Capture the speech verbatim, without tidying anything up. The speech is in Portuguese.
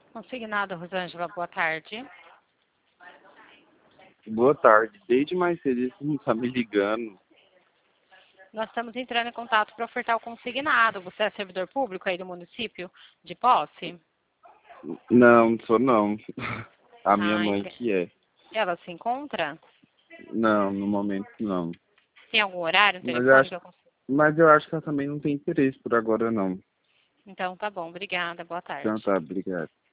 Consignado, Rosângela, boa tarde. Boa tarde. Desde mais cedo você não tá me ligando. Nós estamos entrando em contato para ofertar o consignado. Você é servidor público aí do município de Posse? Não, não sou não. A minha Ah, mãe ente- que é. ela se encontra? Não, no momento não. Tem algum horário no Mas eu telefone acho, que eu consigo? mas eu acho que ela também não tem interesse por agora não. Então tá bom, obrigada, boa Então tarde. tá, obrigado.